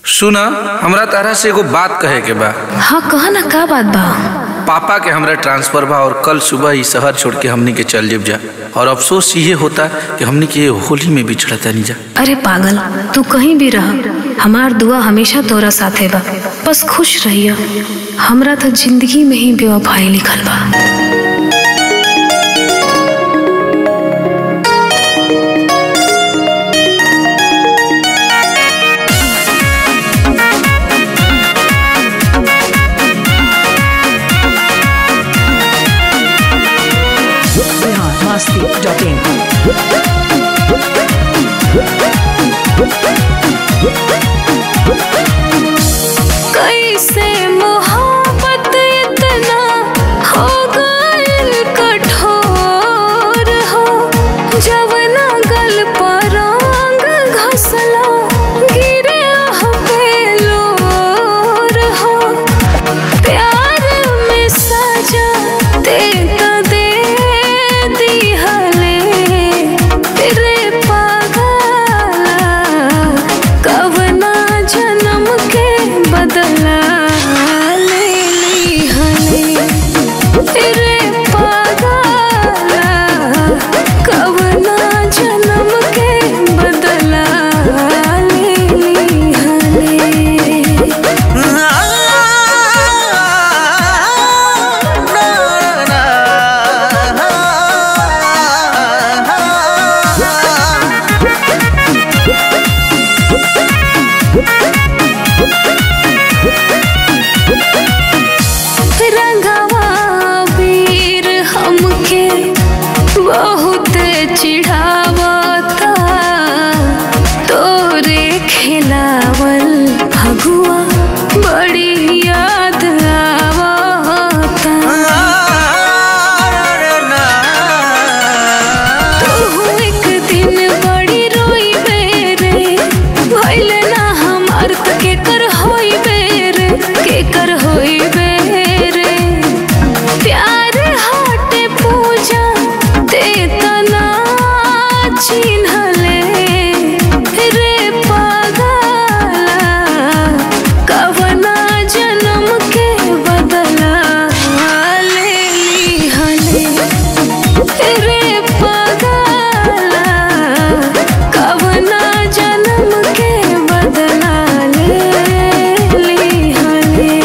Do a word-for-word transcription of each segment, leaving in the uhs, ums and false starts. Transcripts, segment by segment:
सुना, हमरा तारा से एगो बात कहे के बा। हाँ कहा ना, का बात बा? पापा के हमरा ट्रांसफर बा और कल सुबह ही शहर छोड़ के हमनी के चल जेब जा। और अफसोस ये होता कि हमनी के होली में बिछड़ता नहीं जा। अरे पागल, तू कहीं भी रह, हमार दुआ हमेशा तोरा साथे बा। बस खुश रहिया। हमरा तो जिंदगी में ही बेवफाई लिखल बा। कैसे मोहब्बत इतना हो गइल कठोर हो, जब ना गल पर रंग घसला गिरे बेलोर हो। प्यार में सजा दे तो दे दिहले रे पागला, कवना जन्म के बदला ले लिहले रे पागला, कवना जन्म के बदला ले लिहले। रंगवा वीर हमके बहुत चिढ़ावता, तोरे खिलावल भगुआ बड़ी याद आवता। तू एक दिन बड़ी रोई बेरे, भइल ना हमार त के कर होई बेरे, के कर होई बेरे। प्यार हाटे पूजा ते तना चिन्हले रे पागला, कवना जन्म के बदला ले लिहले रे पागला, कवना जन्म के बदला ले लिहले।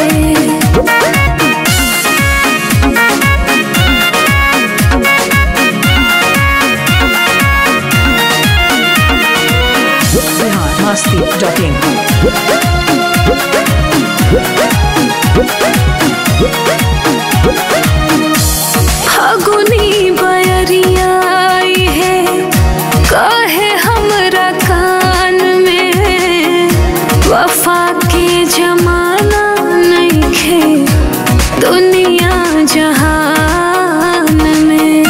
फागुनी बयरिया आई है, कहे हमरा कान में, वफा के जमाना नइखे दुनिया जहान में।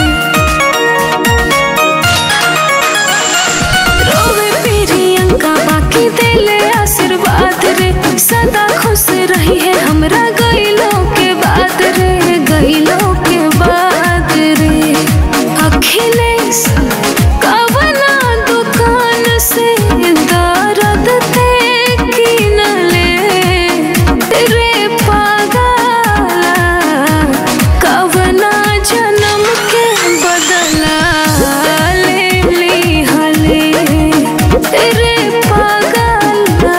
रोवे प्रियंका बाकी देले आशीर्वाद रे, सदा खुश रही है हमरा गइलो के बाद रे, गइलो के बाद रे। अखिलेश कवना दुकान से दर्द ते किनले रे पागला, कवना जन्म के बदला ले लिहले रे पागला,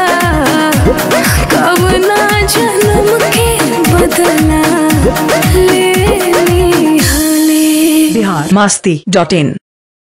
कवना जन्म के बदला ले लिहले। बिहार मस्ती डॉट इन।